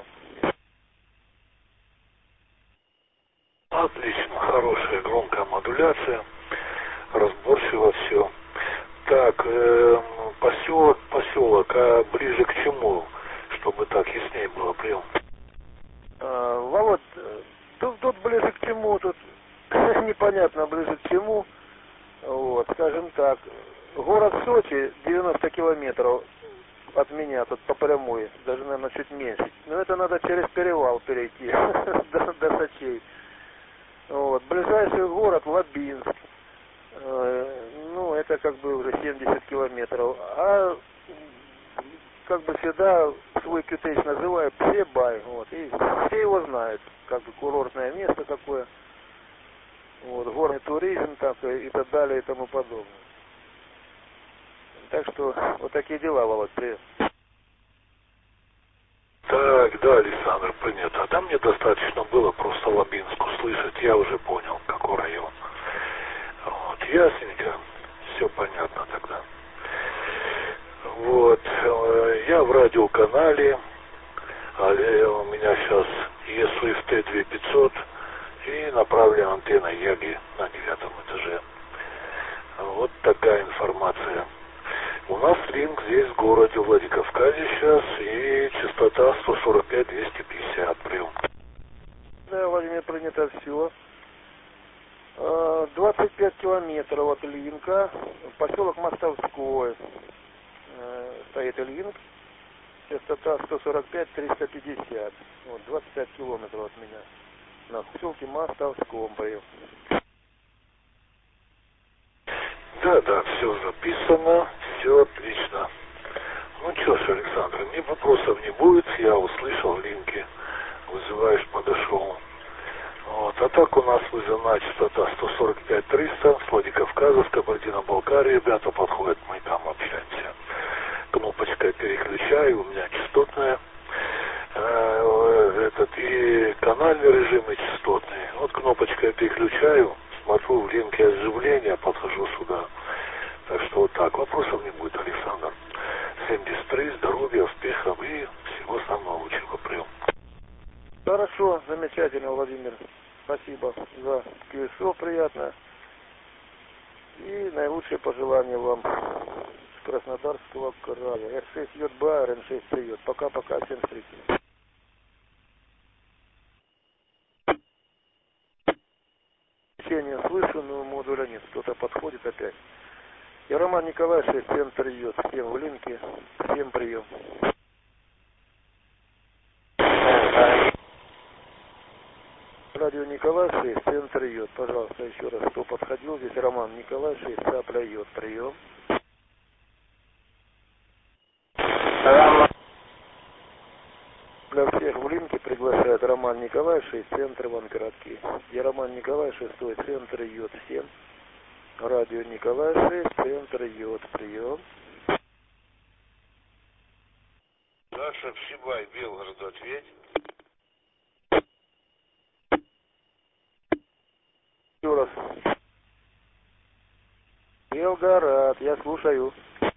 Отлично, хорошая громкая модуляция, разборчиво все. Так, э, поселок, поселок, а ближе к чему, чтобы так яснее было, прием? А, Володь, тут, тут ближе к чему, тут непонятно ближе к чему, вот, скажем так, город Сочи, девяносто километров от меня, тут по прямой, даже, наверное, чуть меньше, но это надо через перевал перейти до, до Сочей. Вот. Ближайший город Лабинск, э, ну, это как бы уже семьдесят километров, а как бы всегда свой кютейс называю Псебай, вот, и все его знают, как бы курортное место такое, вот, горный туризм так, и так далее и тому подобное. Так что вот такие дела, Володь, привет. Так, Да, Александр, принято. А там мне достаточно было просто Лабинск услышать. Я уже понял, какой район. Вот, ясненько. Все понятно тогда. Вот. Я в радиоканале. У меня сейчас ЕСУФТ две тысячи пятьсот. И направлена антенна Яги на девятом этаже. Вот такая информация. У нас линк здесь в городе Владикавказе сейчас, и частота сто сорок пять двести пятьдесят, прием. Да, Владимир, принято все. двадцать пять километров от линка, поселок Мостовской. Стоит линк, частота сто сорок пять триста пятьдесят. Вот, двадцать пять километров от меня. На поселке Мостовском, прием. Да, да, все записано, все отлично. Ну что ж, Александр, мне вопросов не будет, я услышал линки, вызываешь, подошел. Вот, а так у нас вызывная частота сто сорок пять триста, с Владикавказа, с Кабардино-Балкарии, ребята подходят, мы там общаемся. Кнопочкой переключаю, у меня частотная, э, этот и канальный режим, и частотный. Вот кнопочкой переключаю. Смотрю в линке оживления, подхожу сюда. Так что вот так. Вопросов не будет, Александр. семьдесят три, здоровья, успехов и всего самого лучшего. Прием. Хорошо, замечательно, Владимир. Спасибо за КСО, приятно. И наилучшие пожелания вам с Краснодарского края. эр шесть ЙБА, эр эн шесть приет. Пока-пока, всем встретимся. Не слышу, но модуля нет. Кто-то подходит опять. Я Роман Николаевич, центр йод. Всем в линке. Всем прием. Радио Николаевич, центр йод. Пожалуйста, еще раз, кто подходил. Здесь Роман Николаевич, цапля йод. Прием. Для всех в линке приглашает Роман Николаевич, центр Иван-Краткий. Я Роман Николаевич, шестой центр йод. Всем. Радио Николаевич, центр йод. Прием. Саша, Псибай, Белгород, ответь. Еще раз. Белгород, я слушаю.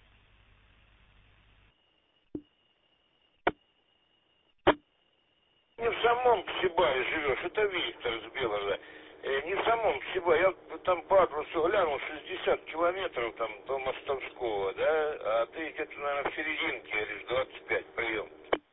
Не в самом Псибае живешь, это Виктор из Белгорода. Э, не в самом Псибае, я там по адресу глянул, шестьдесят километров там до Мостовского, да? А ты где-то, наверное, в серединке, говоришь, двадцать пять, прием.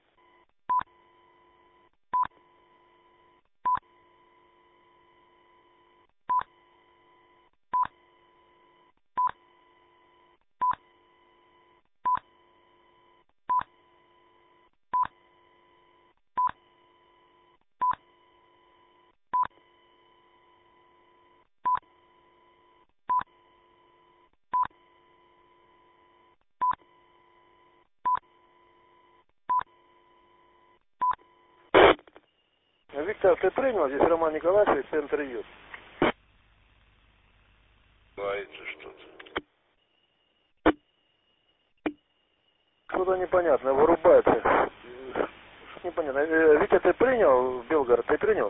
Виктор, ты принял? Здесь Роман Николаевич, центр йод. Боится что-то. Что-то непонятно, вырубается. Что-то непонятно. Витя, ты принял Белгород? Ты принял?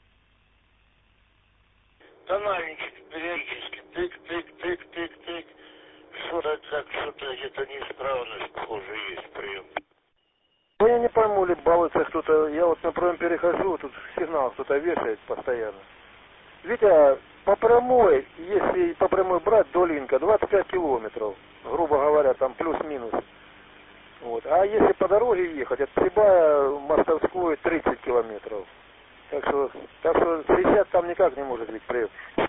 Тональничек периодически тык-тык-тык-тык-тык. Что-то как, что-то где-то неисправность, похоже, есть прием. Ну, я не пойму, ли балуется кто-то. Я вот на прямом перехожу, тут сигнал кто-то вешает постоянно. Витя, по прямой, если по прямой брать до линка, двадцать пять километров, грубо говоря, там плюс-минус. Вот. А если по дороге ехать, от Прибая Мостовской тридцать километров. Так что, так что шестьдесят там никак не может быть прием.